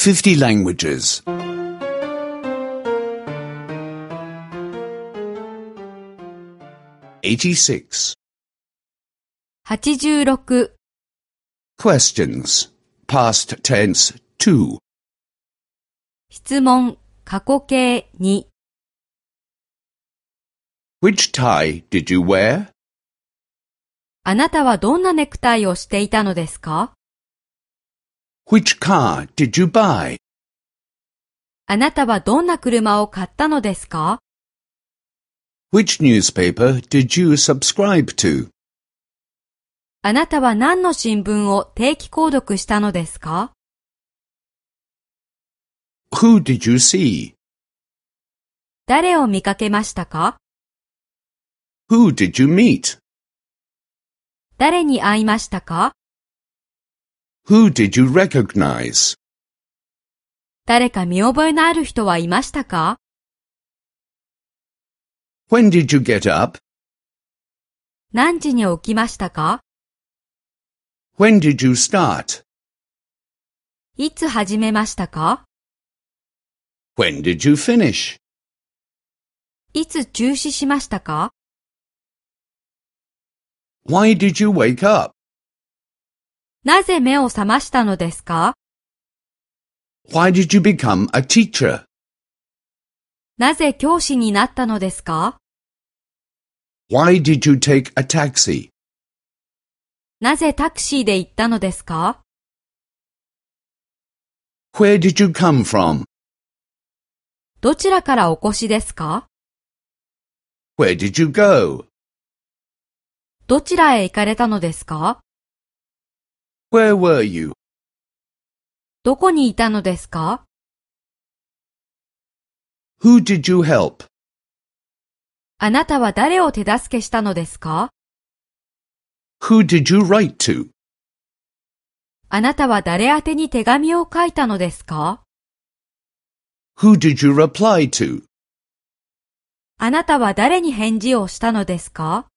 50 languages. 86. 86 Questions. Past tense 2. 質問過去形2 Which tie did you wear? あなたはどんなネクタイをしていたのですか？ Which car did you buy? あなたはどんな車を買ったのですか？ Which newspaper did you subscribe to? あなたは何の新聞を定期購読したのですか？ Who did you see? 誰を見かけましたか？ Who did you meet? 誰に会いましたか？ Who did you recognize? 誰か見覚えのある人はいましたか？ When did you get up? 何時に起きましたか？ When did you start? いつ始めましたか？ When did you finish? いつ中止しましたか？ Why did you wake up? なぜ目を覚ましたのですか？ Why did you become a teacher? なぜ教師になったのですか？ Why did you take a taxi? なぜタクシーで行ったのですか？ Where did you come from? どちらからお越しですか？ Where did you go? どちらへ行かれたのですか？ Where were you? どこにいたのですか？ Who did you help? あなたは誰を手助けしたのですか？ Who did you write to? あなたは誰宛てに手紙を書いたのですか？ Who did you reply to? あなたは誰に返事をしたのですか？